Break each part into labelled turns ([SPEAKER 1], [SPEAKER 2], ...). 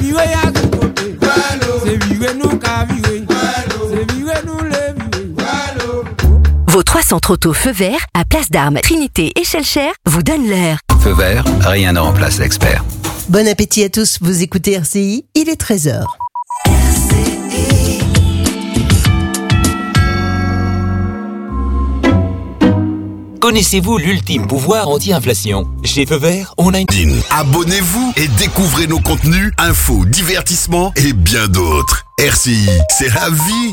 [SPEAKER 1] viré à tout côté. C'est viré nous qu'à virer. C'est viré nous les virer.
[SPEAKER 2] Vos 3 centres auto feu vert à Place d'Armes, Trinité et Schellcher vous donnent l'air.
[SPEAKER 3] Feu vert, rien ne remplace l'expert.
[SPEAKER 4] Bon appétit à tous, vous écoutez RCI, il est 13h.
[SPEAKER 5] Connaissez-vous l'ultime pouvoir anti-inflation? Chez Feu Vert, on a une...
[SPEAKER 6] Abonnez-vous et découvrez nos contenus, infos, divertissements et bien d'autres. RCI, c'est la vie.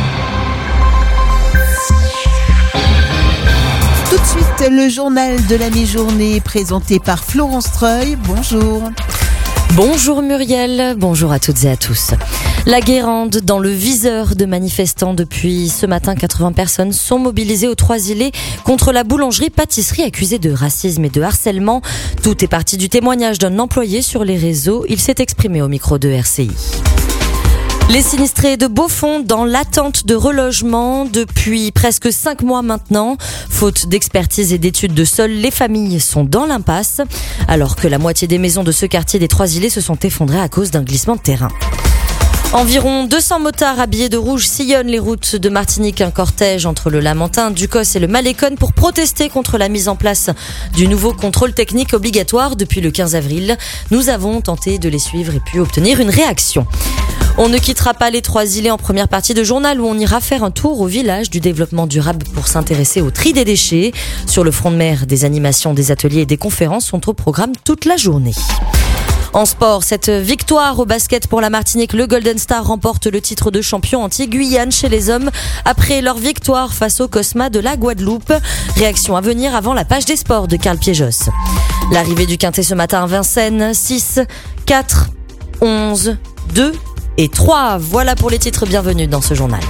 [SPEAKER 4] Tout de suite, le journal de la mi-journée présenté par Florence Treuil. Bonjour.
[SPEAKER 7] Bonjour Muriel, bonjour à toutes et à tous. La Guérande dans le viseur de manifestants depuis ce matin. 80 personnes sont mobilisées aux Trois-Îlets contre la boulangerie-pâtisserie accusée de racisme et de harcèlement. Tout est parti du témoignage d'un employé sur les réseaux. Il s'est exprimé au micro de RCI. Les sinistrés de Beaufort dans l'attente de relogement depuis presque 5 mois maintenant. Faute d'expertise et d'études de sol, les familles sont dans l'impasse, alors que la moitié des maisons de ce quartier des Trois-Îlets se sont effondrées à cause d'un glissement de terrain. Environ 200 motards habillés de rouge sillonnent les routes de Martinique. Un cortège entre le Lamentin, Ducos et le Malécon pour protester contre la mise en place du nouveau contrôle technique obligatoire depuis le 15 avril. Nous avons tenté de les suivre et pu obtenir une réaction. On ne quittera pas les Trois-Îlets en première partie de journal où on ira faire un tour au village du développement durable pour s'intéresser au tri des déchets. Sur le front de mer, des animations, des ateliers et des conférences sont au programme toute la journée. En sport, cette victoire au basket pour la Martinique, le Golden Star remporte le titre de champion anti-Guyane chez les hommes après leur victoire face au Cosma de la Guadeloupe. Réaction à venir avant la page des sports de Karl Piégos. L'arrivée du Quintet ce matin à Vincennes, 6, 4, 11, 2 et 3. Voilà pour les titres, bienvenue dans ce journal.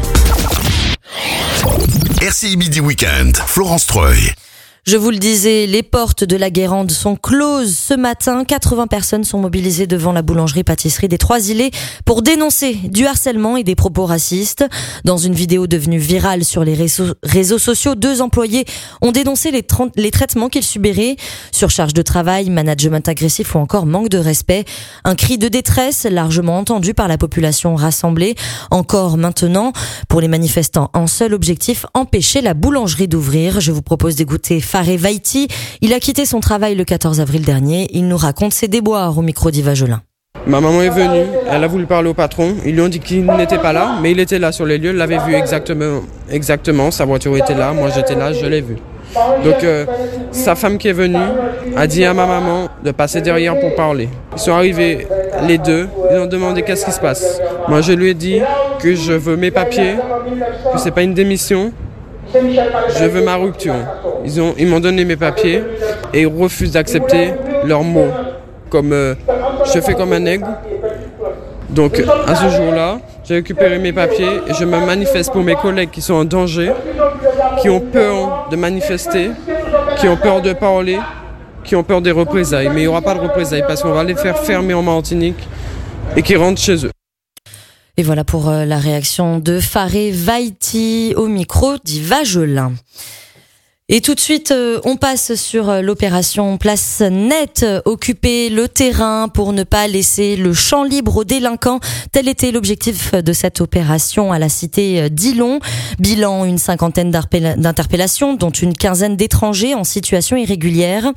[SPEAKER 6] RCI Midi Weekend, Florence Treuil.
[SPEAKER 7] Je vous le disais, les portes de la Guérande sont closes ce matin. 80 personnes sont mobilisées devant la boulangerie-pâtisserie des Trois-Îlets pour dénoncer du harcèlement et des propos racistes. Dans une vidéo devenue virale sur les réseaux sociaux, 2 employés ont dénoncé les traitements qu'ils subiraient. Surcharge de travail, management agressif ou encore manque de respect. Un cri de détresse largement entendu par la population rassemblée. Encore maintenant, pour les manifestants, un seul objectif, empêcher la boulangerie d'ouvrir. Je vous propose d'écouter Faré Vaiti. Il a quitté son travail le 14 avril dernier. Il nous raconte ses déboires au micro d'Yva Jolin.
[SPEAKER 8] Ma maman est venue, elle a voulu parler au patron. Ils lui ont dit qu'il n'était pas là, mais il était là sur les lieux. Il l'avait vu exactement. Sa voiture était là, moi j'étais là, je l'ai vu. Donc sa femme qui est venue a dit à ma maman de passer derrière pour parler. Ils sont arrivés les deux, ils ont demandé qu'est-ce qui se passe. Moi je lui ai dit que je veux mes papiers, que c'est pas une démission. Je veux ma rupture. Ils m'ont donné mes papiers et ils refusent d'accepter leurs mots. Comme je fais comme un aigle. Donc à ce jour-là, j'ai récupéré mes papiers et je me manifeste pour mes collègues qui sont en danger, qui ont peur de manifester, qui ont peur de parler, qui ont peur des représailles. Mais il n'y aura pas de représailles parce qu'on va les faire fermer en Martinique et qu'ils rentrent chez eux.
[SPEAKER 7] Et voilà pour la réaction de Faré Vaiti au micro d'Yva Jolin. Et tout de suite, on passe sur l'opération Place Nette, occuper le terrain pour ne pas laisser le champ libre aux délinquants. Tel était l'objectif de cette opération à la cité d'Ilon. Bilan, une 50aine d'interpellations, dont une 15aine d'étrangers en situation irrégulière.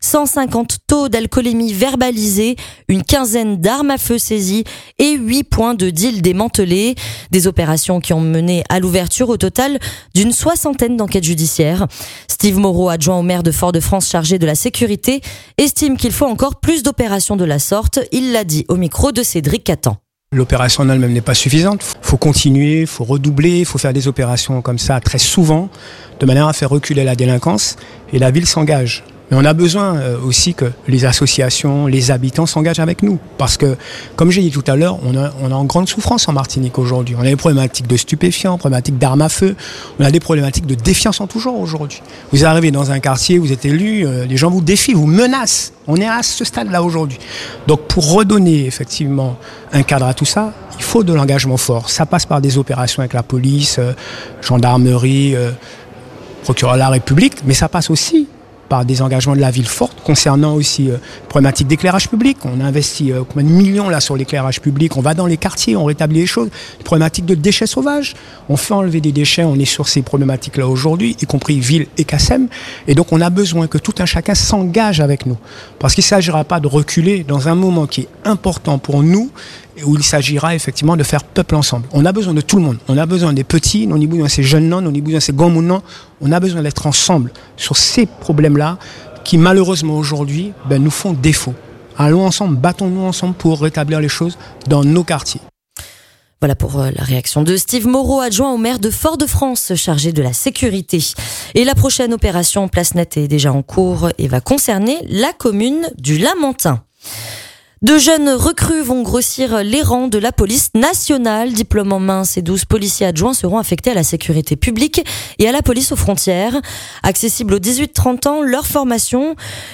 [SPEAKER 7] 150 taux d'alcoolémie verbalisés, une 15aine d'armes à feu saisies et 8 points de deal démantelés. Des opérations qui ont mené à l'ouverture au total d'une 60aine d'enquêtes judiciaires. Steve Moreau, adjoint au maire de Fort-de-France chargé de la sécurité, estime qu'il faut encore plus d'opérations de la sorte. Il l'a dit au micro de Cédric Catan.
[SPEAKER 9] L'opération en elle-même n'est pas suffisante. Il faut continuer, il faut redoubler, il faut faire des opérations comme ça très souvent, de manière à faire reculer la délinquance. Et la ville s'engage. Mais on a besoin aussi que les associations, les habitants s'engagent avec nous. Parce que, comme j'ai dit tout à l'heure, on a en grande souffrance en Martinique aujourd'hui. On a des problématiques de stupéfiants, problématiques d'armes à feu. On a des problématiques de défiance en tout genre aujourd'hui. Vous arrivez dans un quartier, vous êtes élu, les gens vous défient, vous menacent. On est à ce stade-là aujourd'hui. Donc pour redonner effectivement un cadre à tout ça, il faut de l'engagement fort. Ça passe par des opérations avec la police, gendarmerie, procureur de la République, mais ça passe aussi par des engagements de la ville forte concernant aussi problématiques d'éclairage public. On a investi combien de millions là sur l'éclairage public. On va dans les quartiers, on rétablit les choses. Les problématiques de déchets sauvages. On fait enlever des déchets. On est sur ces problématiques-là aujourd'hui, y compris ville et CACEM. Et donc on a besoin que tout un chacun s'engage avec nous. Parce qu'il ne s'agira pas de reculer dans un moment qui est important pour nous, où il s'agira effectivement de faire peuple ensemble. On a besoin de tout le monde. On a besoin des petits, on a besoin de ces jeunes, on a besoin de ces grands mounons. On a besoin d'être ensemble sur ces problèmes-là qui malheureusement aujourd'hui nous font défaut. Allons ensemble, battons-nous ensemble pour rétablir les choses dans nos quartiers.
[SPEAKER 7] Voilà pour la réaction de Steve Moreau, adjoint au maire de Fort-de-France, chargé de la sécurité. Et la prochaine opération Place Nette est déjà en cours et va concerner la commune du Lamentin. De jeunes recrues vont grossir les rangs de la police nationale. Diplôme en main, ces 12 policiers adjoints seront affectés à la sécurité publique et à la police aux frontières. Accessible aux 18-30 ans, leur formation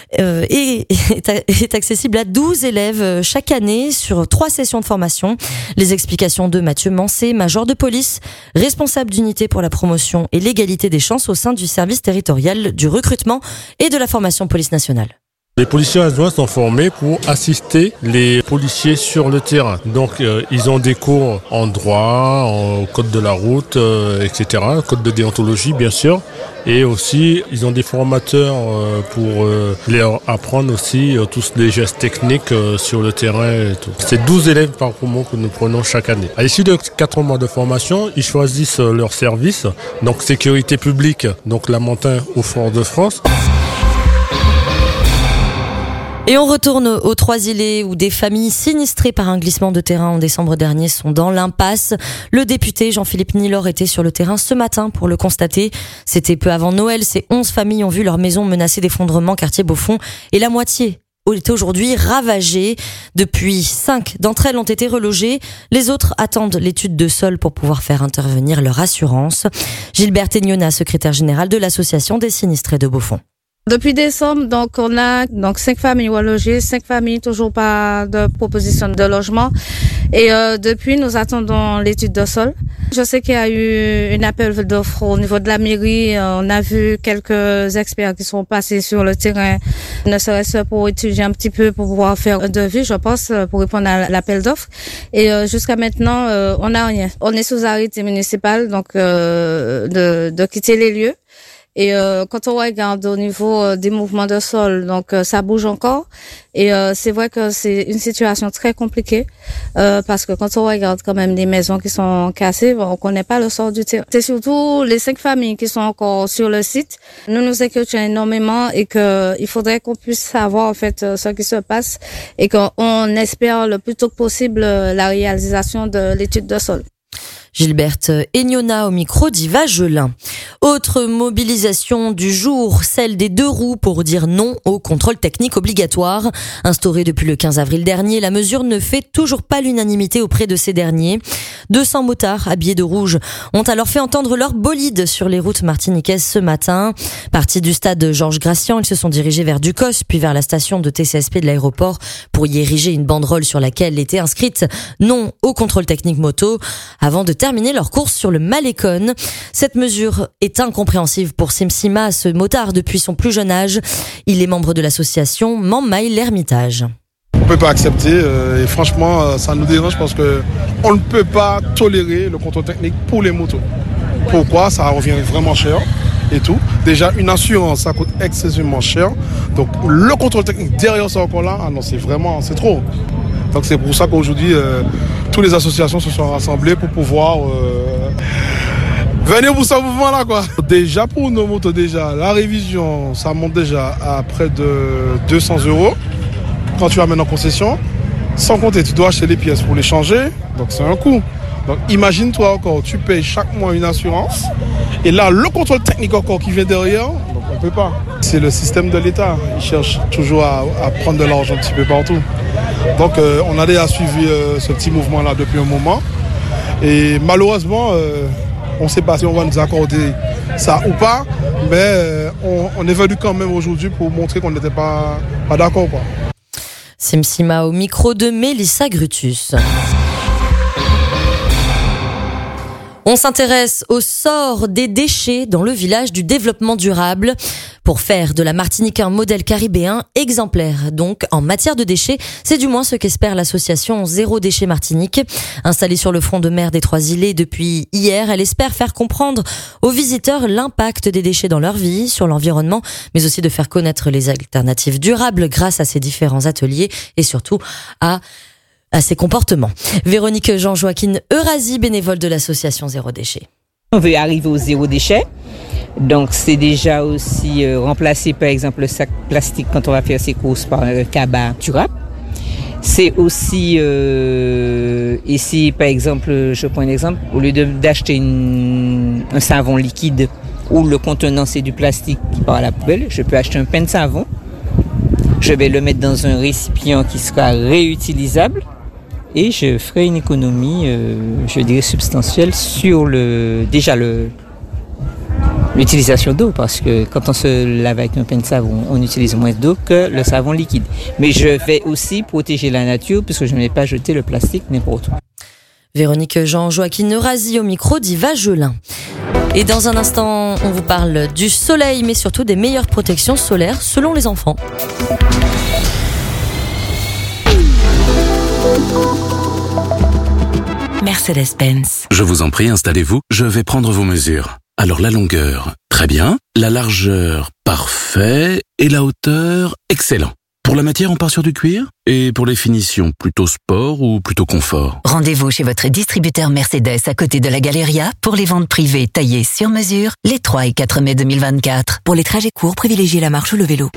[SPEAKER 7] est accessible à 12 élèves chaque année sur 3 sessions de formation. Les explications de Mathieu Mancé, major de police, responsable d'unité pour la promotion et l'égalité des chances au sein du service territorial du recrutement et de la formation police nationale.
[SPEAKER 10] Les policiers adjoints sont formés pour assister les policiers sur le terrain. Donc ils ont des cours en droit, en code de la route, etc., code de déontologie bien sûr. Et aussi ils ont des formateurs pour leur apprendre aussi tous les gestes techniques sur le terrain et tout. C'est 12 élèves par promo que nous prenons chaque année. À l'issue de 4 mois de formation, ils choisissent leur service, donc sécurité publique, donc Lamentin au Fort-de-France.
[SPEAKER 7] Et on retourne aux Trois-Îlets où des familles sinistrées par un glissement de terrain en décembre dernier sont dans l'impasse. Le député Jean-Philippe Nilor était sur le terrain ce matin pour le constater. C'était peu avant Noël. Ces 11 familles ont vu leur maison menacée d'effondrement quartier Beaufond et la moitié est aujourd'hui ravagée. Depuis 5 d'entre elles ont été relogées. Les autres attendent l'étude de sol pour pouvoir faire intervenir leur assurance. Gilberte Egnona, secrétaire générale de l'association des sinistrés de Beaufond.
[SPEAKER 11] Depuis décembre, on a 5 familles logées, 5 familles toujours pas de proposition de logement. Et depuis, nous attendons l'étude de sol. Je sais qu'il y a eu une appel d'offres au niveau de la mairie. On a vu quelques experts qui sont passés sur le terrain, ne serait-ce pour étudier un petit peu, pour pouvoir faire un devis, je pense, pour répondre à l'appel d'offres. Et jusqu'à maintenant, on n'a rien. On est sous arrêté municipal, donc de quitter les lieux. Et quand on regarde au niveau des mouvements de sol, donc ça bouge encore. Et c'est vrai que c'est une situation très compliquée parce que quand on regarde quand même des maisons qui sont cassées, on connaît pas le sort du terrain. C'est surtout les 5 familles qui sont encore sur le site. Nous inquiétons énormément et que il faudrait qu'on puisse savoir en fait ce qui se passe et qu'on espère le plus tôt que possible la réalisation de l'étude de sol.
[SPEAKER 7] Gilberte Egnona au micro d'Yva Gelin. Autre mobilisation du jour, celle des 2 roues pour dire non au contrôle technique obligatoire. Instauré depuis le 15 avril dernier, la mesure ne fait toujours pas l'unanimité auprès de ces derniers. 200 motards habillés de rouge ont alors fait entendre leur bolide sur les routes martiniquaises ce matin. Partis du stade Georges Gracian, ils se sont dirigés vers Ducos, puis vers la station de TCSP de l'aéroport pour y ériger une banderole sur laquelle était inscrite non au contrôle technique moto, avant de terminer leur course sur le Malécon. Cette mesure est incompréhensible pour Simsima, ce motard depuis son plus jeune âge. Il est membre de l'association Mammaille l'Ermitage.
[SPEAKER 12] On ne peut pas accepter et franchement ça nous dérange parce qu'on ne peut pas tolérer le contrôle technique pour les motos. Pourquoi? Ça revient vraiment cher et tout. Déjà une assurance ça coûte excessivement cher. Donc le contrôle technique derrière ça encore là, c'est trop. Donc c'est pour ça qu'aujourd'hui, toutes les associations se sont rassemblées pour pouvoir venir pour ce mouvement-là, quoi. Déjà pour nos motos, la révision, ça monte déjà à près de 200 € quand tu amènes en concession. Sans compter, tu dois acheter les pièces pour les changer, donc c'est un coût. Donc imagine-toi encore, tu payes chaque mois une assurance, et là le contrôle technique encore qui vient derrière, donc on ne peut pas. C'est le système de l'État, il cherche toujours à prendre de l'argent un petit peu partout. Donc on a déjà suivi ce petit mouvement-là depuis un moment, et malheureusement, on ne sait pas si on va nous accorder ça ou pas, mais on est venu quand même aujourd'hui pour montrer qu'on n'était pas d'accord, quoi.
[SPEAKER 7] Simsima au micro de Mélissa Grutus. On s'intéresse au sort des déchets dans le village du développement durable. pour faire de la Martinique un modèle caribéen exemplaire. Donc, en matière de déchets, c'est du moins ce qu'espère l'association Zéro Déchet Martinique. Installée sur le front de mer des Trois-Îlets depuis hier, elle espère faire comprendre aux visiteurs l'impact des déchets dans leur vie, sur l'environnement, mais aussi de faire connaître les alternatives durables grâce à ces différents ateliers et surtout à ses comportements. Véronique Jean-Joaquin Eurasie, bénévole de l'association Zéro Déchet.
[SPEAKER 13] On veut arriver au zéro déchet. Donc c'est déjà aussi remplacer par exemple le sac plastique quand on va faire ses courses par un cabas durable. C'est aussi ici par exemple, je prends un exemple, au lieu d'acheter un savon liquide où le contenant c'est du plastique qui part à la poubelle, je peux acheter un pain de savon. Je vais le mettre dans un récipient qui sera réutilisable et je ferai une économie, je dirais substantielle sur l'utilisation d'eau, parce que quand on se lave avec un pain de savon, on utilise moins d'eau que le savon liquide. Mais je vais aussi protéger la nature puisque je ne vais pas jeter le plastique n'importe où.
[SPEAKER 7] Véronique Jean-Joaquin Eurasie au micro d'Yva Gelin. Et dans un instant, on vous parle du soleil, mais surtout des meilleures protections solaires selon les enfants.
[SPEAKER 14] Mercedes-Benz. Je vous en prie, installez-vous, je vais prendre vos mesures. Alors la longueur, très bien. La largeur, parfait. Et la hauteur, excellent. Pour la matière, on part sur du cuir. Et pour les finitions, plutôt sport ou plutôt confort?
[SPEAKER 15] Rendez-vous chez votre distributeur Mercedes à côté de la Galeria pour les ventes privées taillées sur mesure les 3 et 4 mai 2024.
[SPEAKER 16] Pour les trajets courts, privilégiez la marche ou le vélo.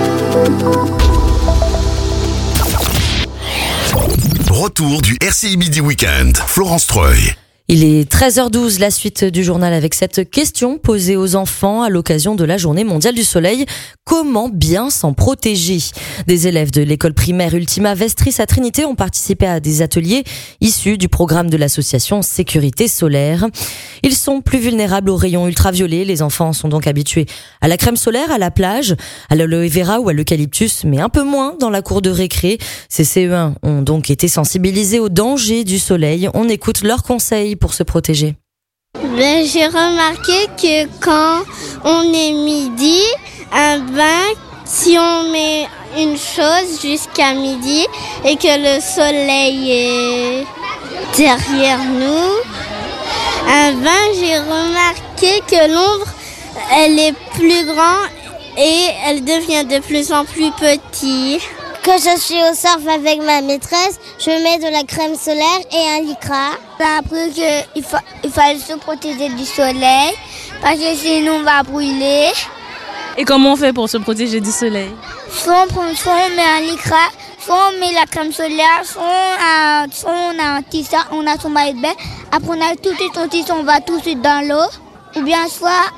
[SPEAKER 6] Retour du RCI Midi Weekend. Florence Treuil.
[SPEAKER 7] Il est 13h12, la suite du journal avec cette question posée aux enfants à l'occasion de la Journée mondiale du soleil. Comment bien s'en protéger? Des élèves de l'école primaire Ultima Vestris à Trinité ont participé à des ateliers issus du programme de l'association Sécurité Solaire. Ils sont plus vulnérables aux rayons ultraviolets. Les enfants sont donc habitués à la crème solaire, à la plage, à l'aloe vera ou à l'eucalyptus, mais un peu moins dans la cour de récré. Ces CE1 ont donc été sensibilisés aux dangers du soleil. On écoute leurs conseils pour se protéger.
[SPEAKER 17] J'ai remarqué que quand on est midi, un bain, si on met une chose jusqu'à midi et que le soleil est derrière nous, un bain, j'ai remarqué que l'ombre, elle est plus grande et elle devient de plus en plus petite.
[SPEAKER 18] Quand je suis au surf avec ma maîtresse, je mets de la crème solaire et un lycra.
[SPEAKER 17] J'ai appris qu'il fallait se protéger du soleil parce que sinon on va brûler.
[SPEAKER 19] Et comment on fait pour se protéger du soleil?
[SPEAKER 17] Soit on met un lycra, soit on met la crème solaire, soit on a un t-shirt, on a son maillot de bain. Après on a tout de suite son t-shirt, on va tout de suite dans l'eau. Ou bien soit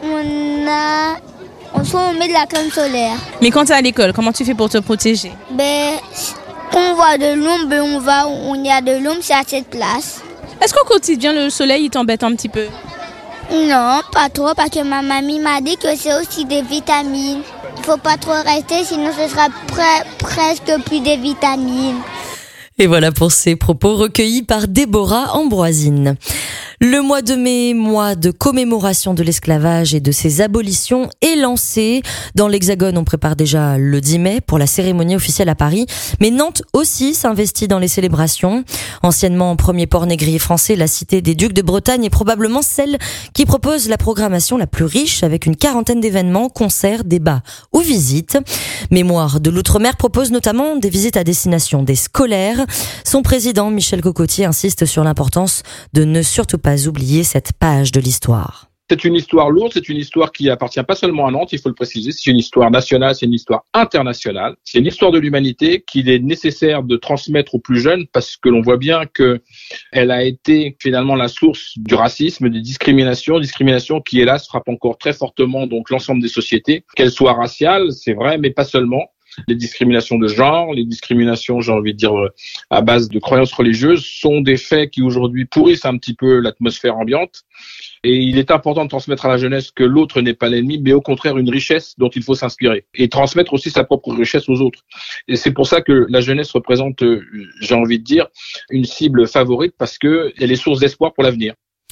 [SPEAKER 17] on met de la crème solaire.
[SPEAKER 19] Mais quand tu es à l'école, comment tu fais pour te protéger?
[SPEAKER 17] Quand on voit de l'ombre, on y a de l'ombre, c'est à cette place.
[SPEAKER 19] Est-ce qu'au quotidien, le soleil il t'embête un petit peu?
[SPEAKER 17] Non, pas trop, parce que ma mamie m'a dit que c'est aussi des vitamines. Il faut pas trop rester, sinon ce sera presque plus des vitamines.
[SPEAKER 7] Et voilà pour ces propos recueillis par Déborah Ambroisine. Le mois de mai, mois de commémoration de l'esclavage et de ses abolitions, est lancé. Dans l'Hexagone, on prépare déjà le 10 mai pour la cérémonie officielle à Paris. Mais Nantes aussi s'investit dans les célébrations. Anciennement premier port négrier français, la cité des Ducs de Bretagne est probablement celle qui propose la programmation la plus riche, avec une quarantaine d'événements, concerts, débats ou visites. Mémoire de l'Outre-mer propose notamment des visites à destination des scolaires. Son président, Michel Cocotier, insiste sur l'importance de ne surtout pas oublier cette page de l'histoire.
[SPEAKER 20] C'est une histoire lourde, c'est une histoire qui appartient pas seulement à Nantes, il faut le préciser, c'est une histoire nationale, c'est une histoire internationale, c'est une histoire de l'humanité qu'il est nécessaire de transmettre aux plus jeunes parce que l'on voit bien que elle a été finalement la source du racisme, des discriminations qui hélas frappent encore très fortement donc l'ensemble des sociétés, qu'elles soient raciales, c'est vrai, mais pas seulement. Les discriminations de genre, les discriminations, j'ai envie de dire, à base de croyances religieuses sont des faits qui aujourd'hui pourrissent un petit peu l'atmosphère ambiante. Et il est important de transmettre à la jeunesse que l'autre n'est pas l'ennemi, mais au contraire une richesse dont il faut s'inspirer. Et transmettre aussi sa propre richesse aux autres. Et c'est pour ça que la jeunesse représente, j'ai envie de dire, une cible favorite parce que elle est source d'espoir pour l'avenir.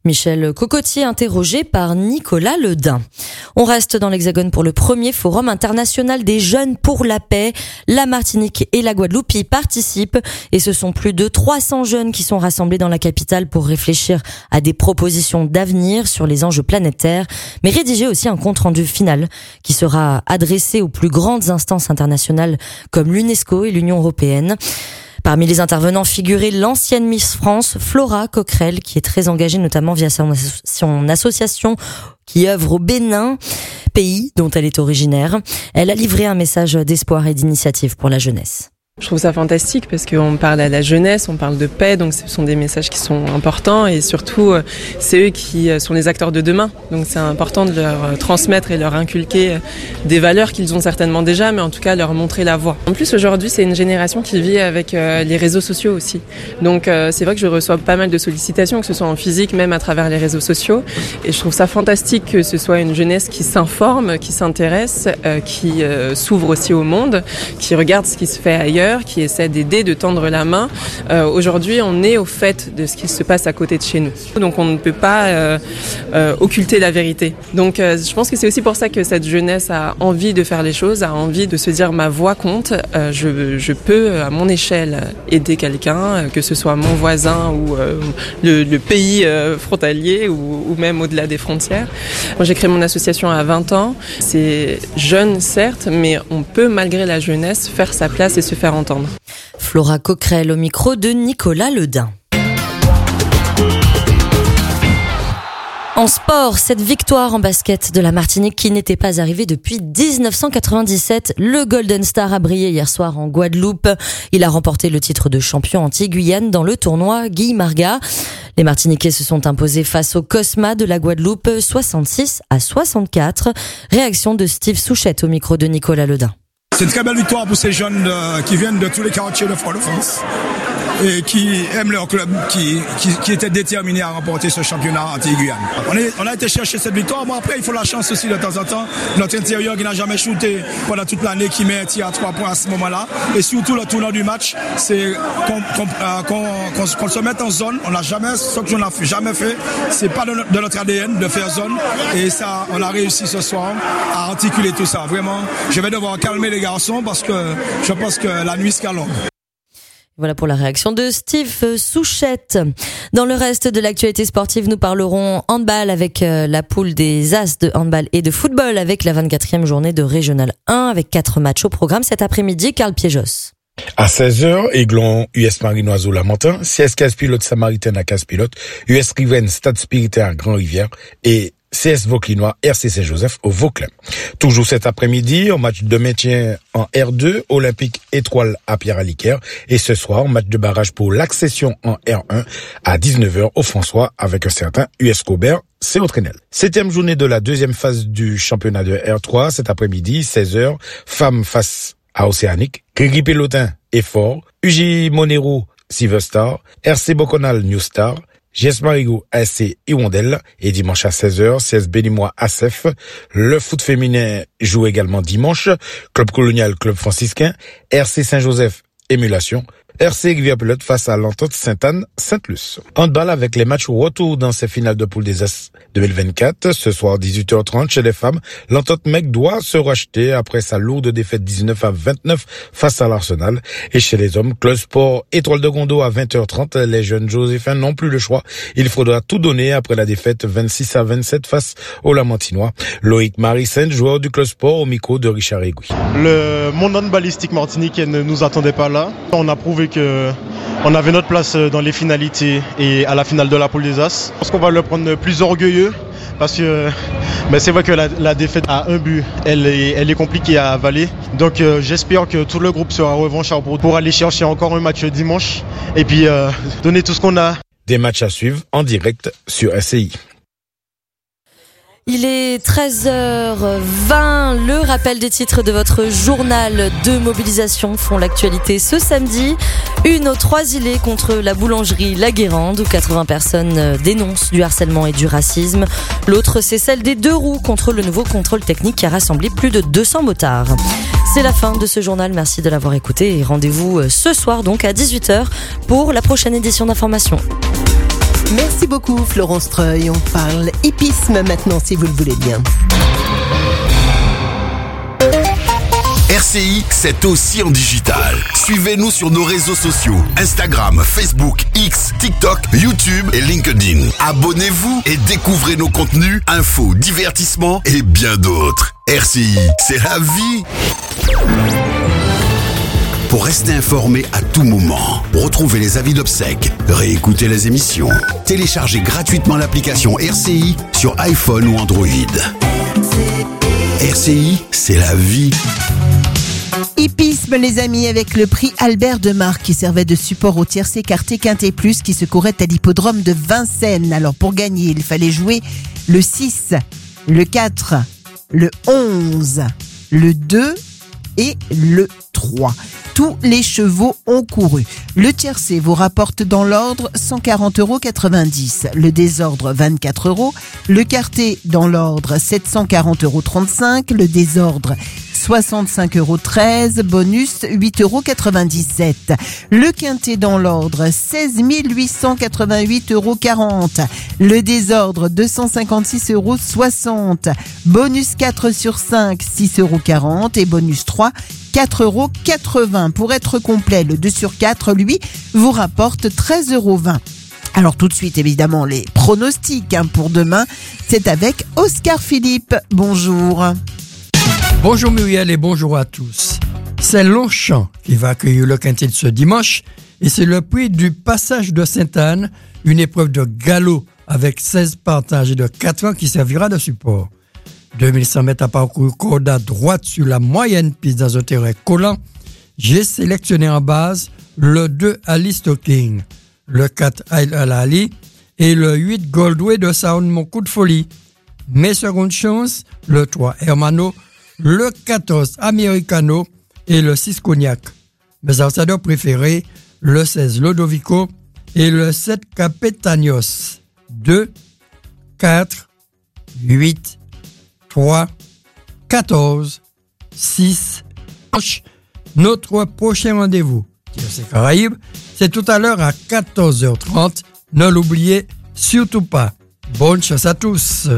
[SPEAKER 7] Michel Cocotier, interrogé par Nicolas Ledain. On reste dans l'Hexagone pour le premier forum international des jeunes pour la paix. La Martinique et la Guadeloupe y participent et ce sont plus de 300 jeunes qui sont rassemblés dans la capitale pour réfléchir à des propositions d'avenir sur les enjeux planétaires, mais rédiger aussi un compte-rendu final qui sera adressé aux plus grandes instances internationales comme l'UNESCO et l'Union européenne. Parmi les intervenants figurait l'ancienne Miss France, Flora Coquerel, qui est très engagée notamment via son association qui œuvre au Bénin, pays dont elle est originaire. Elle a livré un message d'espoir et d'initiative pour la jeunesse.
[SPEAKER 21] Je trouve ça fantastique parce qu'on parle à la jeunesse, on parle de paix, donc ce sont des messages qui sont importants et surtout c'est eux qui sont les acteurs de demain. Donc c'est important de leur transmettre et leur inculquer des valeurs qu'ils ont certainement déjà, mais en tout cas leur montrer la voie. En plus aujourd'hui c'est une génération qui vit avec les réseaux sociaux aussi. Donc c'est vrai que je reçois pas mal de sollicitations, que ce soit en physique, même à travers les réseaux sociaux. Et je trouve ça fantastique que ce soit une jeunesse qui s'informe, qui s'intéresse, qui s'ouvre aussi au monde, qui regarde ce qui se fait ailleurs, qui essaie d'aider, de tendre la main. Aujourd'hui, on est au fait de ce qui se passe à côté de chez nous. Donc on ne peut pas occulter la vérité. Donc je pense que c'est aussi pour ça que cette jeunesse a envie de faire les choses, a envie de se dire ma voix compte, je peux à mon échelle aider quelqu'un, que ce soit mon voisin ou le pays frontalier ou même au-delà des frontières. Moi, j'ai créé mon association à 20 ans. C'est jeune certes, mais on peut malgré la jeunesse faire sa place et se faire entendre.
[SPEAKER 7] Flora Coquerel au micro de Nicolas Ledain. En sport, cette victoire en basket de la Martinique qui n'était pas arrivée depuis 1997. Le Golden Star a brillé hier soir en Guadeloupe. Il a remporté le titre de champion anti-Guyane dans le tournoi Guy Marga. Les Martiniquais se sont imposés face au Cosma de la Guadeloupe 66-64. Réaction de Steve Souchette au micro de Nicolas Ledain.
[SPEAKER 22] C'est une très belle victoire pour ces jeunes qui viennent de tous les quartiers de Fort-de-France et qui aiment leur club, qui étaient déterminés à remporter ce championnat anti-Guyane. On a été chercher cette victoire. Bon, après, il faut la chance aussi de temps en temps. Notre intérieur qui n'a jamais shooté pendant toute l'année, qui met un tir à 3 points à ce moment-là. Et surtout, le tournant du match, c'est qu'on se mette en zone. On n'a jamais, ce que on n'a jamais fait, c'est pas de notre ADN de faire zone. Et ça, on a réussi ce soir à articuler tout ça. Vraiment, je vais devoir calmer les garçons parce que je pense que la nuit sera longue.
[SPEAKER 7] Voilà pour la réaction de Steve Souchette. Dans le reste de l'actualité sportive, nous parlerons handball avec la poule des As de handball et de football avec la 24e journée de Régional 1 avec 4 matchs au programme cet après-midi. Carl Piégos.
[SPEAKER 23] À 16h, Aiglon, US Marinoiseau Lamentin, CS Casse-Pilote Samaritaine à Casse-Pilote, US Riven Stade Spiritaire Grand-Rivière et CS Vauclinois, RC Saint-Joseph au Vauclin. Toujours cet après-midi, au match de maintien en R2, Olympique Étoile à Pierre-Aliquer. Et ce soir, match de barrage pour l'accession en R1 à 19h au François avec un certain US Cobert. C'est au Trénel. 7e journée de la deuxième phase du championnat de R3 cet après-midi, 16h, femmes face à Océanique, Grégui Pélotin et Fort, UJ Monero Silverstar, RC Boconal New Star, GS Marigot ASC Iwondel et dimanche à 16h, CS Bénimois ASF. Le foot féminin joue également dimanche. Club Colonial, Club Franciscain, RC Saint-Joseph Émulation, RC Rivière-Pelote face à l'Entente Sainte-Anne Sainte-Luce. Handball avec les matchs retour dans ces finales de poule des As 2024. Ce soir 18h30 chez les femmes, l'Entente Mec doit se racheter après sa lourde défaite 19-29 face à l'Arsenal. Et chez les hommes, Club Sport Étoile de Gondo à 20h30. Les jeunes Joséphins n'ont plus le choix. Il faudra tout donner après la défaite 26-27 face aux Lamantinois. Loïc Marie-Saint, joueur du Club Sport au micro de Richard Aigouy.
[SPEAKER 24] Le monde handballistique martiniquais ne nous attendait pas là. On a prouvé qu'on avait notre place dans les finalités et à la finale de la poule des As. Je pense qu'on va le prendre plus orgueilleux parce que c'est vrai que la défaite à un but, elle est compliquée à avaler. Donc j'espère que tout le groupe sera revanchard pour aller chercher encore un match dimanche et puis donner tout ce qu'on a.
[SPEAKER 23] Des matchs à suivre en direct sur SCI.
[SPEAKER 7] Il est 13h20, le rappel des titres de votre journal de mobilisation font l'actualité ce samedi. Une aux Trois-Îlets contre la boulangerie La Guérande où 80 personnes dénoncent du harcèlement et du racisme. L'autre, c'est celle des Deux Roues contre le nouveau contrôle technique qui a rassemblé plus de 200 motards. C'est la fin de ce journal, merci de l'avoir écouté et rendez-vous ce soir donc à 18h pour la prochaine édition d'information.
[SPEAKER 4] Merci beaucoup Florence Treuil. On parle hippisme maintenant si vous le voulez bien.
[SPEAKER 6] RCI, c'est aussi en digital. Suivez-nous sur nos réseaux sociaux. Instagram, Facebook, X, TikTok, YouTube et LinkedIn. Abonnez-vous et découvrez nos contenus, infos, divertissements et bien d'autres. RCI, c'est la vie. Pour rester informé à tout moment, retrouvez les avis d'obsèques, réécoutez les émissions, téléchargez gratuitement l'application RCI sur iPhone ou Android. RCI, c'est la vie.
[SPEAKER 4] Hippisme les amis, avec le prix Albert de Marque qui servait de support au tiercé quarté Quintet Plus qui se courait à l'hippodrome de Vincennes. Alors pour gagner, il fallait jouer le 6, le 4, le 11, le 2 et le 3. Tous les chevaux ont couru. Le tiercé vous rapporte dans l'ordre 140,90 €. Le désordre 24 €. Le quarté dans l'ordre 740,35 €. Le désordre 65,13 €. Bonus 8,97 €. Le quintet dans l'ordre 16 888,40 €. Le désordre 256,60 €. Bonus 4 sur 5 6,40 € et bonus 3 4,80 €. Pour être complet, le 2 sur 4, lui, vous rapporte 13,20 €. Alors tout de suite, évidemment, les pronostics pour demain, c'est avec Oscar Philippe. Bonjour.
[SPEAKER 1] Bonjour Muriel et bonjour à tous. C'est Longchamp qui va accueillir le quintet de ce dimanche et c'est le prix du passage de Sainte-Anne, une épreuve de galop avec 16 partages de 4 ans qui servira de support. 2100 mètres à parcourir corde à droite sur la moyenne piste dans un terrain collant. J'ai sélectionné en base le 2 Ali Stocking, le 4 Aïl Al-Ali et le 8 Goldway de Sound Mon Coup de Folie. Mes secondes chances, le 3 Hermano, le 14 Americano et le 6 Cognac. Mes outsiders préférés, le 16 Lodovico et le 7 Capetanios. 2, 4, 8, 3, 14, 6. Notre prochain rendez-vous, Tiercé Caraïbes, c'est tout à l'heure à 14h30. Ne l'oubliez surtout pas. Bonne chance à tous.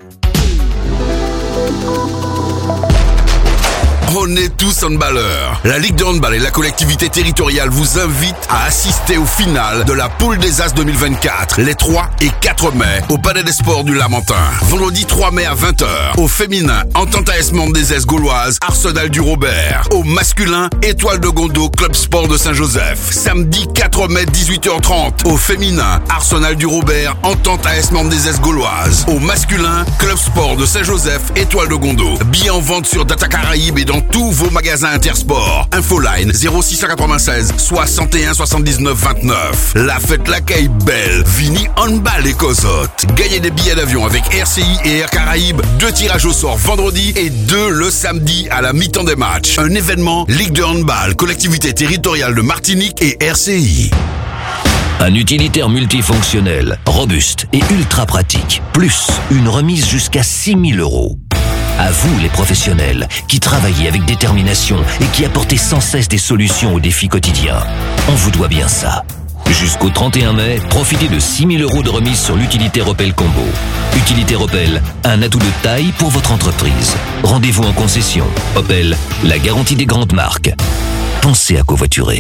[SPEAKER 6] On est tous handballeurs. La Ligue de handball et la collectivité territoriale vous invitent à assister au final de la Poule des As 2024, les 3 et 4 mai, au Palais des Sports du Lamentin. Vendredi 3 mai à 20h, au féminin, Entente AS Mende des Aises gauloises, Arsenal du Robert. Au masculin, Étoile de Gondo, Club Sport de Saint-Joseph. Samedi 4 mai, 18h30, au féminin, Arsenal du Robert, Entente AS Mende des Aises gauloises. Au masculin, Club Sport de Saint-Joseph, Étoile de Gondo. Billets en vente sur Data Caraïbes et dans tous vos magasins Intersport. Infoline 0696 61 79 29. La fête l'accueil belle. Vini handball et cosotte. Gagnez des billets d'avion avec RCI et Air Caraïbes. 2 tirages au sort vendredi et 2 le samedi à la mi-temps des matchs. Un événement Ligue de handball, collectivité territoriale de Martinique et RCI.
[SPEAKER 2] Un utilitaire multifonctionnel, robuste et ultra pratique. Plus une remise jusqu'à 6 000 €. À vous les professionnels qui travaillez avec détermination et qui apportez sans cesse des solutions aux défis quotidiens. On vous doit bien ça. Jusqu'au 31 mai, profitez de 6 000 € de remise sur l'utilitaire Opel Combo. Utilitaire Opel, un atout de taille pour votre entreprise. Rendez-vous en concession. Opel, la garantie des grandes marques. Pensez à covoiturer.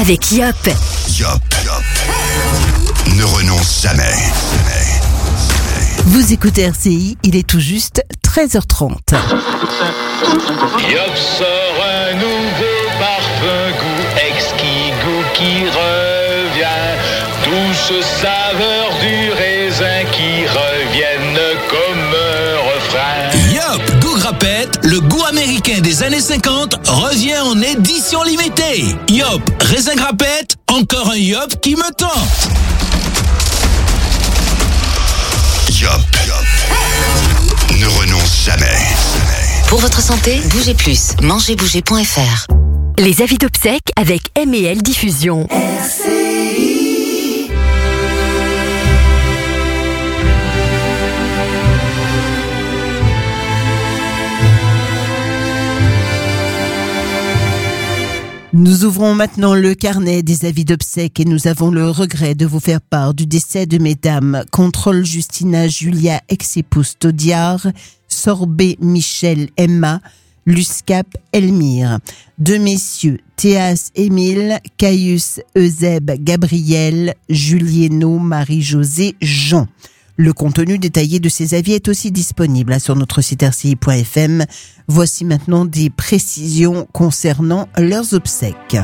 [SPEAKER 15] avec Yop.
[SPEAKER 3] Yop. Ne renonce jamais.
[SPEAKER 4] Vous écoutez RCI, il est tout juste 13h30.
[SPEAKER 5] Yop sort un nouveau parfum goût exquis, goût qui revient. Douce saveur du raisin qui reviennent comme un refrain.
[SPEAKER 8] Yop, goût grappette, le goût américain des années 50 revient en édition limitée. Yop, raisin grappette, encore un Yop qui me tente.
[SPEAKER 3] Yop. Ne renonce jamais.
[SPEAKER 15] Pour votre santé, bougez plus. Mangerbouger.fr. Les avis d'obsèques avec M&L Diffusion. RCI.
[SPEAKER 4] Nous ouvrons maintenant le carnet des avis d'obsèques et nous avons le regret de vous faire part du décès de mesdames Contrôle Justina Julia ex-épouse Taudiard, Sorbet Michel Emma, Luscap Elmire. De messieurs Théas Émile, Caius Eusèbe Gabriel, Julieno Marie-Josée Jean. Le contenu détaillé de ces avis est aussi disponible sur notre site rci.fm. Voici maintenant des précisions concernant leurs obsèques.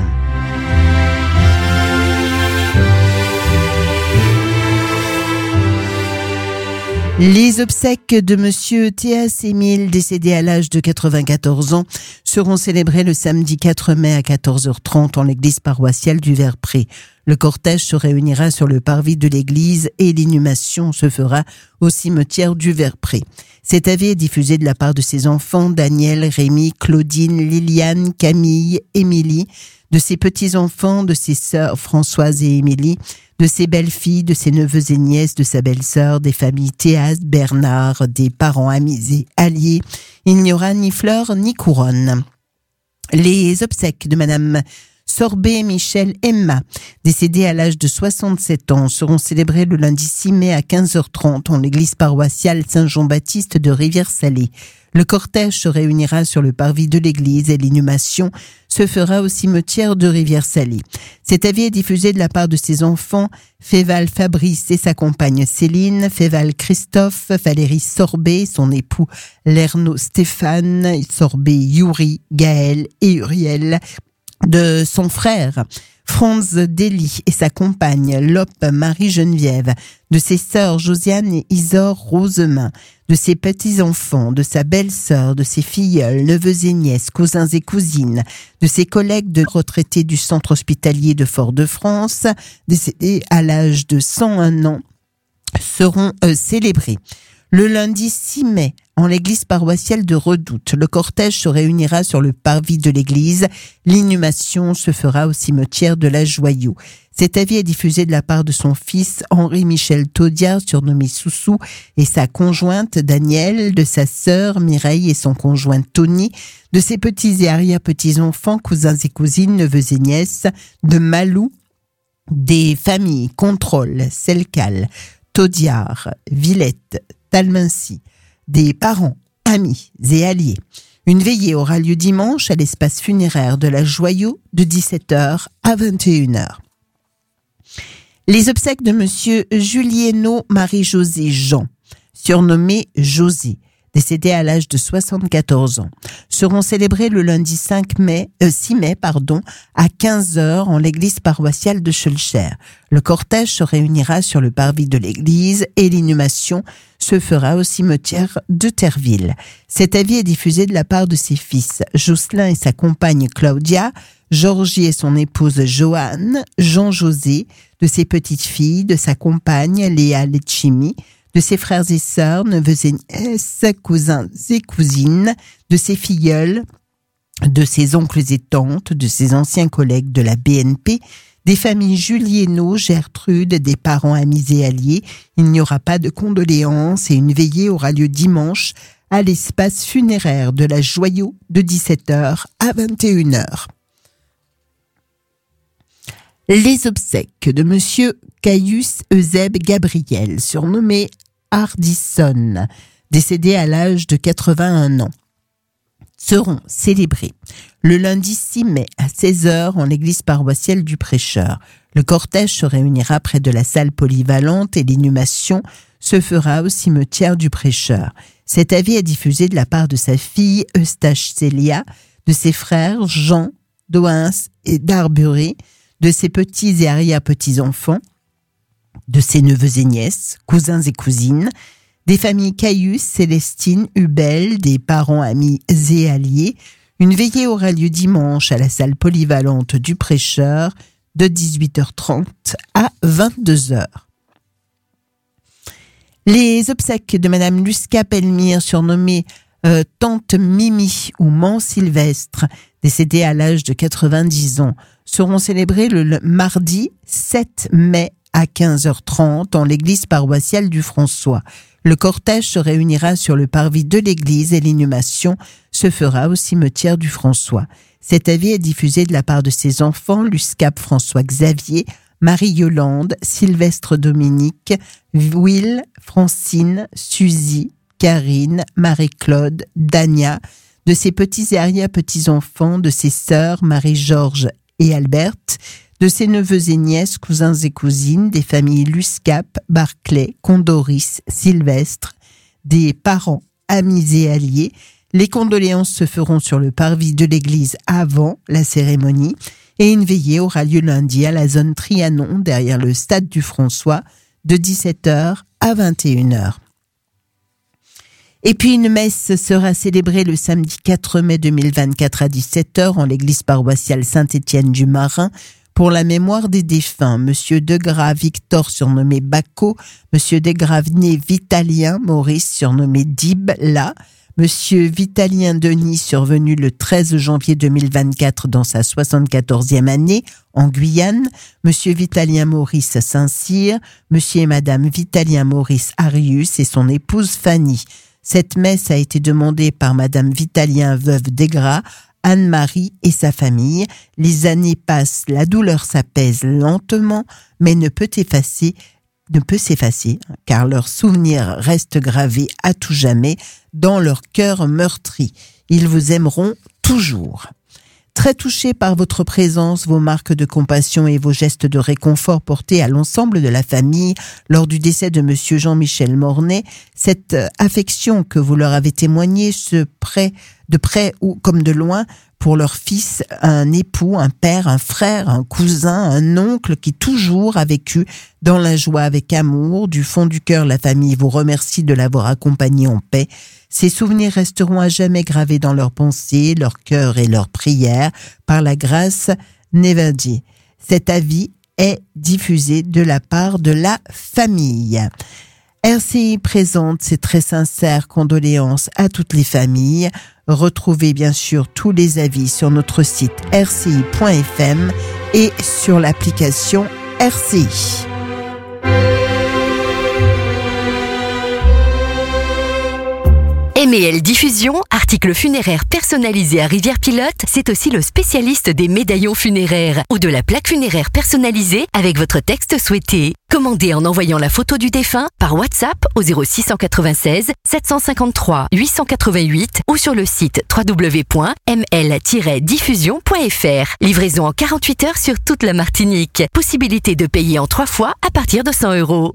[SPEAKER 4] Les obsèques de monsieur Théas Émile, décédé à l'âge de 94 ans, seront célébrées le samedi 4 mai à 14h30 en l'église paroissiale du Verpré. Le cortège se réunira sur le parvis de l'église et l'inhumation se fera au cimetière du Verpré. Cet avis est diffusé de la part de ses enfants Daniel, Rémi, Claudine, Liliane, Camille, Émilie, de ses petits-enfants, de ses sœurs Françoise et Émilie, de ses belles-filles, de ses neveux et nièces, de sa belle-sœur, des familles Théas, Bernard, des parents amis et alliés. Il n'y aura ni fleurs ni couronne. Les obsèques de madame Sorbet Michel Emma, décédée à l'âge de 67 ans, seront célébrées le lundi 6 mai à 15h30 en l'église paroissiale Saint-Jean-Baptiste de Rivière-Salée. Le cortège se réunira sur le parvis de l'église et l'inhumation se fera au cimetière de Rivière-Salée. Cet avis est diffusé de la part de ses enfants Féval Fabrice et sa compagne Céline, Féval Christophe, Valérie Sorbet, son époux Lerno Stéphane, Sorbet Yuri, Gaël et Uriel, de son frère Franz Dely et sa compagne Lope Marie-Geneviève, de ses sœurs Josiane et Isor Rosemain, de ses petits-enfants, de sa belle-sœur, de ses filleuls, neveux et nièces, cousins et cousines, de ses collègues de retraités du centre hospitalier de Fort-de-France, décédés à l'âge de 101 ans, seront célébrés. Le lundi 6 mai, en l'église paroissiale de Redoute, le cortège se réunira sur le parvis de l'église. L'inhumation se fera au cimetière de la Joyau. Cet avis est diffusé de la part de son fils Henri-Michel Taudiard, surnommé Soussou, et sa conjointe Danielle, de sa sœur Mireille et son conjoint Tony, de ses petits et arrière-petits-enfants, cousins et cousines, neveux et nièces, de Malou, des familles Contrôle, Selcal, Taudiard, Villette, Talmincy, des parents, amis et alliés. Une veillée aura lieu dimanche à l'espace funéraire de la Joyau de 17h à 21h. Les obsèques de monsieur Julieno Marie-Josée Jean, surnommé José, décédé à l'âge de 74 ans, seront célébrés le lundi 6 mai, à 15h en l'église paroissiale de Schulcher. Le cortège se réunira sur le parvis de l'église et l'inhumation se fera au cimetière de Terville. Cet avis est diffusé de la part de ses fils, Jocelyn et sa compagne Claudia, Georgie et son épouse Joanne, Jean-José, de ses petites filles, de sa compagne Léa Letchimi, de ses frères et sœurs, neveux et nièces, cousins et cousines, de ses filleuls, de ses oncles et tantes, de ses anciens collègues de la BNP, des familles Julieno, Gertrude, des parents amis et alliés. Il n'y aura pas de condoléances et une veillée aura lieu dimanche à l'espace funéraire de la Joyau de 17h à 21h. Les obsèques de monsieur Caius Eusèbe Gabriel, surnommé Hardisson, décédé à l'âge de 81 ans, seront célébrés le lundi 6 mai à 16h en l'église paroissiale du Prêcheur. Le cortège se réunira près de la salle polyvalente et l'inhumation se fera au cimetière du Prêcheur. Cet avis est diffusé de la part de sa fille Eustache Célia, de ses frères Jean, Doins et d'Arbury, de ses petits et arrière-petits-enfants, de ses neveux et nièces, cousins et cousines, des familles Caius, Célestine, Hubel, des parents, amis et alliés. Une veillée aura lieu dimanche à la salle polyvalente du Prêcheur de 18h30 à 22h. Les obsèques de Madame Lusca Pelmire, surnommée Tante Mimi ou Mont Sylvestre, décédée à l'âge de 90 ans, seront célébrées le mardi 7 mai à 15h30 en l'église paroissiale du François. Le cortège se réunira sur le parvis de l'église et l'inhumation se fera au cimetière du François. Cet avis est diffusé de la part de ses enfants, Luscap François-Xavier, Marie-Yolande, Sylvestre Dominique, Will, Francine, Suzy, Karine, Marie-Claude, Dania, de ses petits et arrière-petits-enfants, de ses sœurs Marie-Georges et Alberte, de ses neveux et nièces, cousins et cousines, des familles Luscap, Barclay, Condoris, Sylvestre, des parents, amis et alliés. Les condoléances se feront sur le parvis de l'église avant la cérémonie et une veillée aura lieu lundi à la zone Trianon derrière le stade du François de 17h à 21h. Et puis une messe sera célébrée le samedi 4 mai 2024 à 17h en l'église paroissiale Saint-Étienne du Marin pour la mémoire des défunts. Monsieur Degras Victor, surnommé Bacco, Monsieur Desgravenet Vitalien Maurice, surnommé Dib, là, Monsieur Vitalien Denis, survenu le 13 janvier 2024 dans sa 74e année en Guyane, Monsieur Vitalien Maurice Saint-Cyr, Monsieur et Madame Vitalien Maurice Arius et son épouse Fanny. Cette messe a été demandée par Madame Vitalien, veuve Degras, Anne-Marie et sa famille. Les années passent, la douleur s'apaise lentement, mais ne peut s'effacer, car leurs souvenirs restent gravés à tout jamais dans leur cœur meurtri. Ils vous aimeront toujours. Très touché par votre présence, vos marques de compassion et vos gestes de réconfort portés à l'ensemble de la famille lors du décès de Monsieur Jean-Michel Mornay, cette affection que vous leur avez témoignée, de près ou comme de loin, pour leur fils, un époux, un père, un frère, un cousin, un oncle qui toujours a vécu dans la joie avec amour. Du fond du cœur, la famille vous remercie de l'avoir accompagné en paix. Ces souvenirs resteront à jamais gravés dans leurs pensées, leur cœur et leurs prières par la grâce Nevadi. Cet avis est diffusé de la part de la famille. RCI présente ses très sincères condoléances à toutes les familles. Retrouvez bien sûr tous les avis sur notre site rci.fm et sur l'application RCI.
[SPEAKER 9] ML Diffusion, articles funéraires personnalisés à Rivière-Pilote, c'est aussi le spécialiste des médaillons funéraires ou de la plaque funéraire personnalisée avec votre texte souhaité. Commandez en envoyant la photo du défunt par WhatsApp au 0696 753 888 ou sur le site www.ml-diffusion.fr. Livraison en 48 heures sur toute la Martinique. Possibilité de payer en 3 fois à partir de 100 €.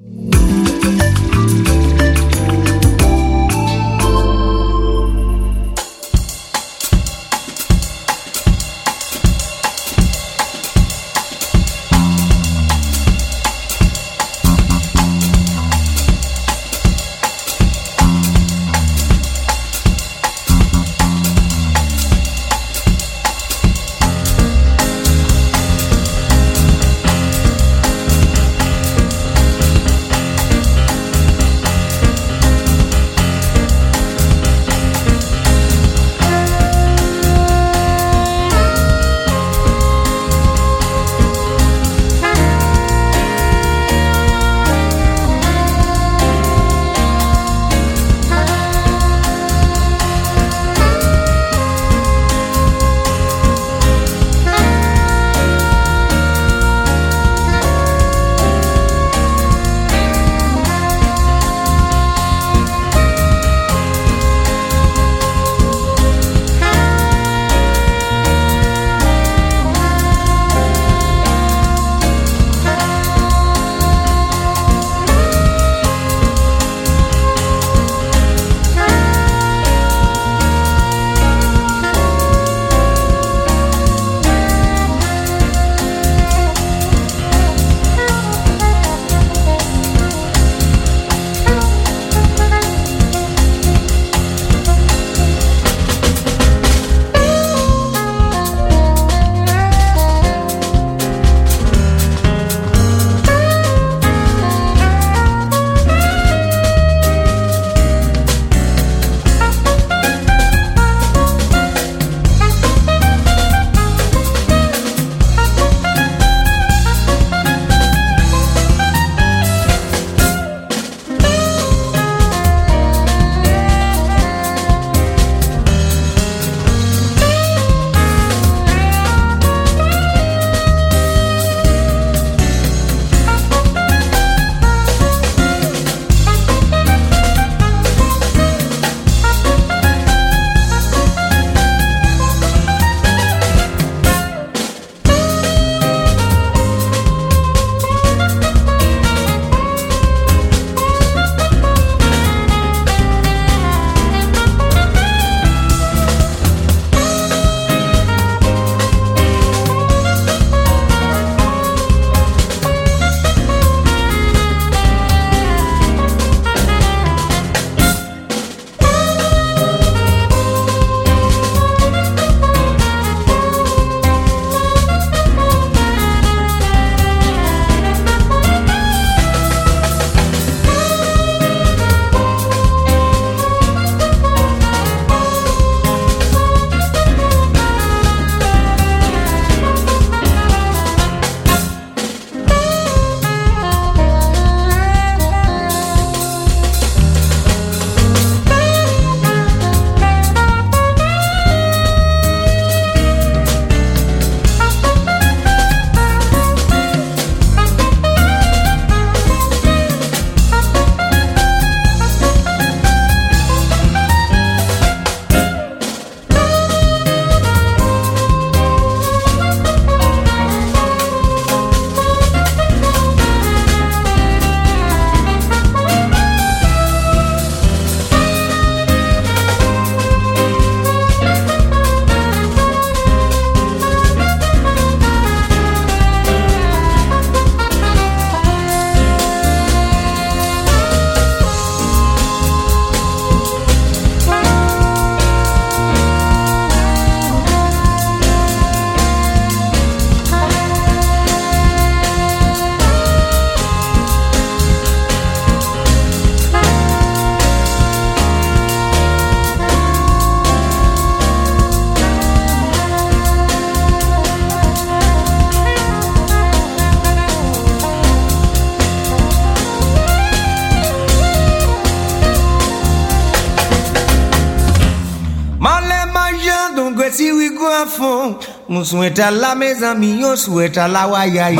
[SPEAKER 10] à fond. Mon souhait à la mes amis, on souhaite à la waya.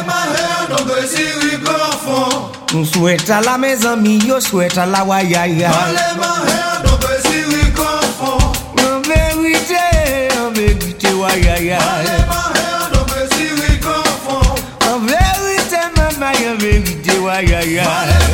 [SPEAKER 10] Mon souhait à la mes amis, on souhaite à la waya. En vérité, waya. En vérité, maman, en vérité, waya.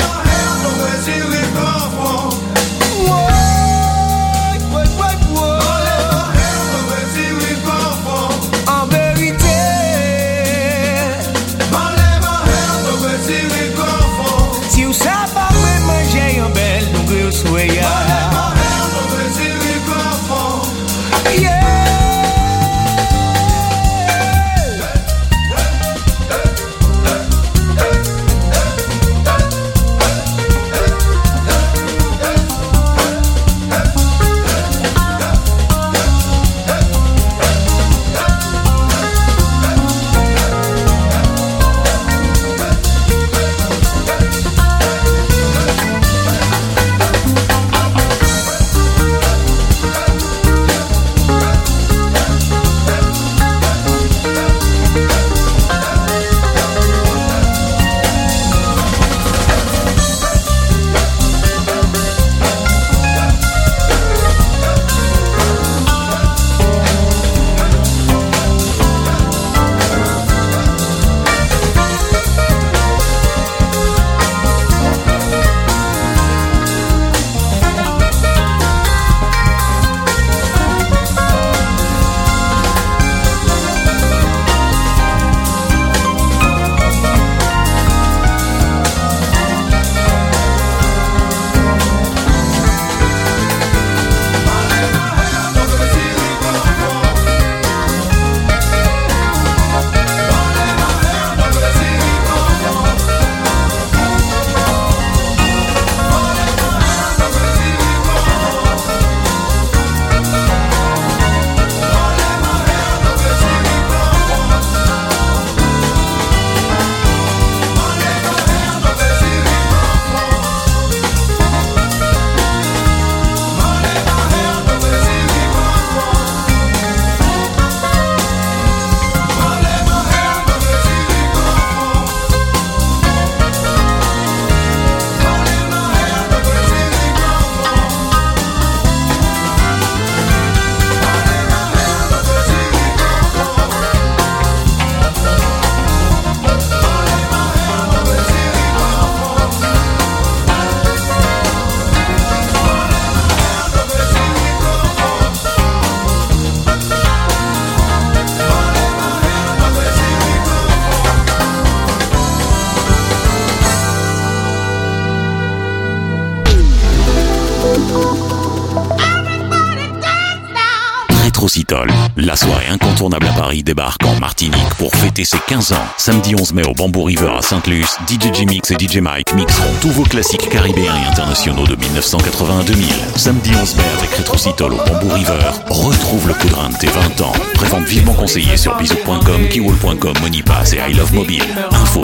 [SPEAKER 11] Rétrocitol, la soirée incontournable à Paris débarque en Martinique pour fêter ses 15 ans. Samedi 11 mai au Bamboo River à Sainte-Luce, DJ J-Mix et DJ Mike mixeront tous vos classiques caribéens et internationaux de 1980 à 2000. Samedi 11 mai avec Rétrocitol au Bamboo River, retrouve le coup de rein de tes 20 ans. Prévente vivement conseillée sur bisou.com, kiwool.com, Monipass et I Love Mobile. Info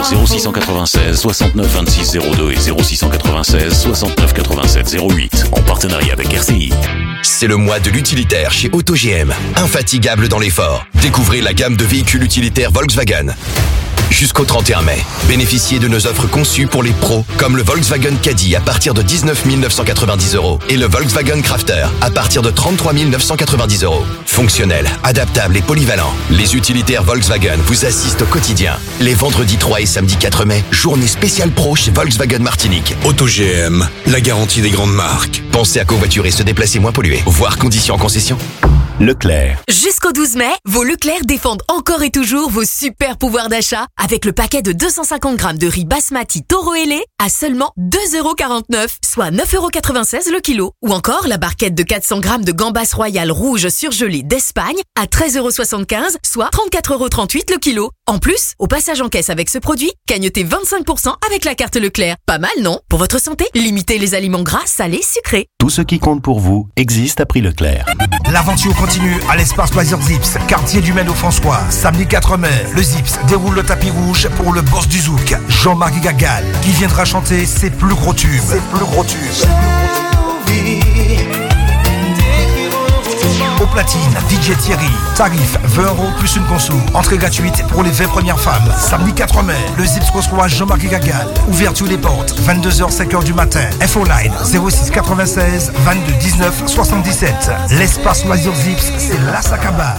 [SPEAKER 11] 0696 69 26 02 et 0696 69 87 08 en partenariat avec RCI.
[SPEAKER 12] C'est le mois de l'utilitaire chez AutoGM. Infatigable dans l'effort. Découvrez la gamme de véhicules utilitaires Volkswagen. Jusqu'au 31 mai, bénéficiez de nos offres conçues pour les pros, comme le Volkswagen Caddy à partir de 19 990 € et le Volkswagen Crafter à partir de 33 990 €. Fonctionnel, adaptable et polyvalent, les utilitaires Volkswagen vous assistent au quotidien. Les vendredis 3 et samedi 4 mai, journée spéciale pro chez Volkswagen Martinique.
[SPEAKER 6] AutoGM, la garantie des grandes marques.
[SPEAKER 12] Pensez à covoiturer et se déplacer moins pollué. Voir conditions en concession.
[SPEAKER 9] Leclerc. Jusqu'au 12 mai, vos Leclerc défendent encore et toujours vos super pouvoirs d'achat avec le paquet de 250 grammes de riz basmati Toro ailé à seulement 2,49 €, soit 9,96 € le kilo. Ou encore la barquette de 400 grammes de gambas royales rouges surgelées d'Espagne à 13,75 €, soit 34,38 € le kilo. En plus, au passage en caisse avec ce produit, gagnez 25% avec la carte Leclerc. Pas mal, non? Pour votre santé, limitez les aliments gras, salés, sucrés.
[SPEAKER 13] Tout ce qui compte pour vous existe à prix Leclerc.
[SPEAKER 25] L'aventure continue à l'espace Loisirs Zips, quartier du Maine au François. Samedi 4 mai, le Zips déroule le tapis rouge pour le boss du zouk, Jean-Marc Gagal, qui viendra chanter ses plus gros tubes. Au platine, DJ Thierry. Tarif 20 € plus une conso. Entrée gratuite pour les 20 premières femmes. Samedi 4 mai, le Zips reçoit Jean-Marc Gagal. Ouverture des portes, 22h, 5h du matin. Infoline 06 96 22 19 77. L'espace loisir Zips, c'est la Sakaba.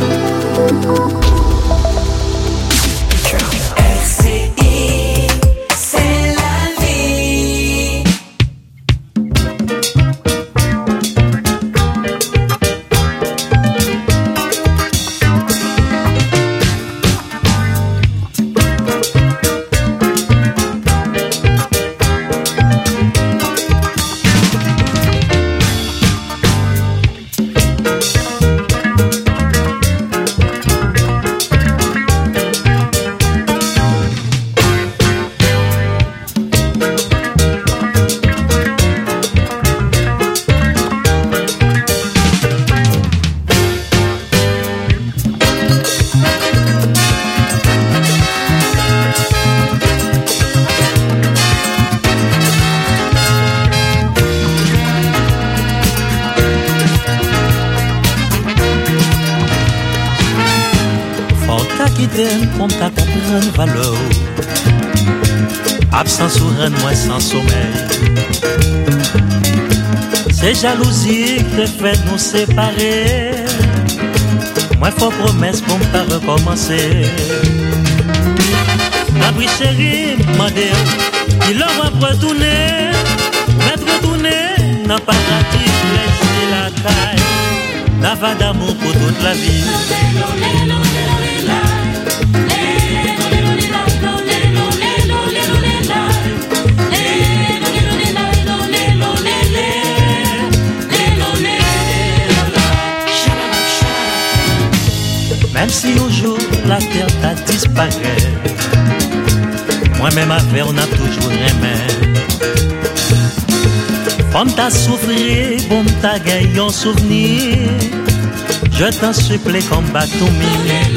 [SPEAKER 14] Pour ta comprendre valeur, absence ou moi sans sommeil. C'est jalousie qui fait nous séparer. Moi faut promesse pour me pas recommencer. Ma brie chérie, demandez, il en va retourner, mettre retourner dans paradis, laisser la taille, n'a pas d'amour pour toute la vie. Même si un jour la terre t'a disparu, moi-même avec on a toujours aimé. On t'a souffert, bon t'a gagné un souvenir. Je t'en supplie combat tout mille.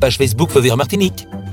[SPEAKER 16] page Facebook Feu Vert Martinique.